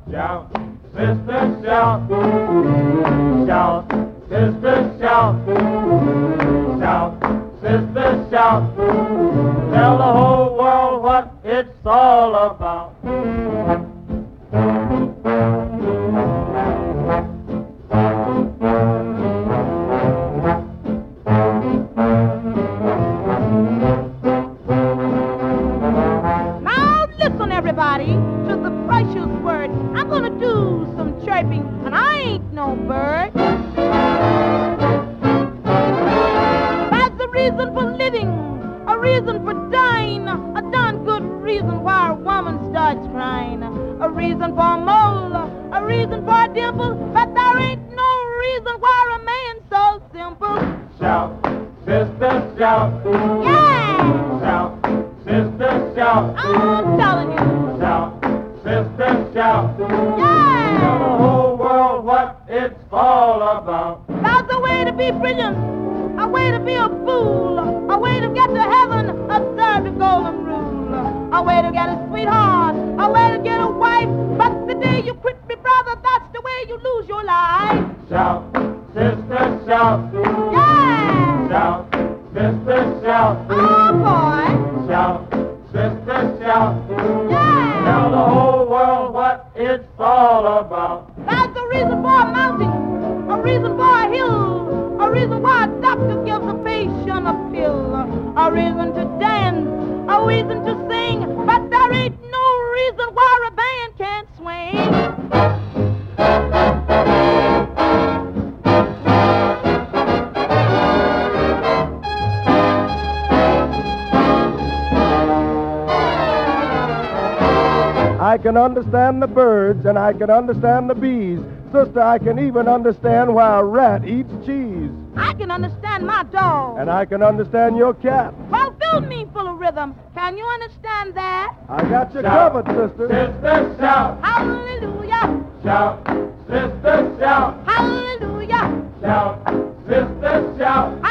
Shout, sister, shout. Shout, sister, shout. Shout, sister, shout. Tell the whole world what it's all about. Now listen, everybody, to the precious word. I'm gonna do some chirping, and I ain't no bird. That's the reason for living, a reason for dying, a darn good reason why a woman starts crying, a reason for a mole, a reason for a dimple, but there ain't no reason why a man's so simple. Shout, sister, shout. Yeah! Shout, sister, shout. I'm telling you. Shout, sister, shout. Tell Yeah! the whole world what it's all about. There's a way to be brilliant, a way to be a fool, a way to get to heaven, observe the golden rule, a way to get a sweetheart, a way to get a wife, but the day you quit me, brother, that's the way you lose your life. Shout, sister, shout. Yeah! Shout, sister, shout. Oh, boy! Shout, sister, shout. Tell Yeah! the whole world what it's all about. That's a reason for a mountain, a reason for a hill, a reason why a doctor gives a patient a pill, a reason to dance, a reason to sing, but there ain't no reason why a band can't swing. I can understand the birds and I can understand the bees. Sister, I can even understand why a rat eats cheese. I can understand my dog. And I can understand your cat. Well, fill me full of rhythm. Can you understand that? I got you Shout, covered, sister. Sister, shout. Hallelujah! Shout, sister, shout. Hallelujah! Shout, sister, shout.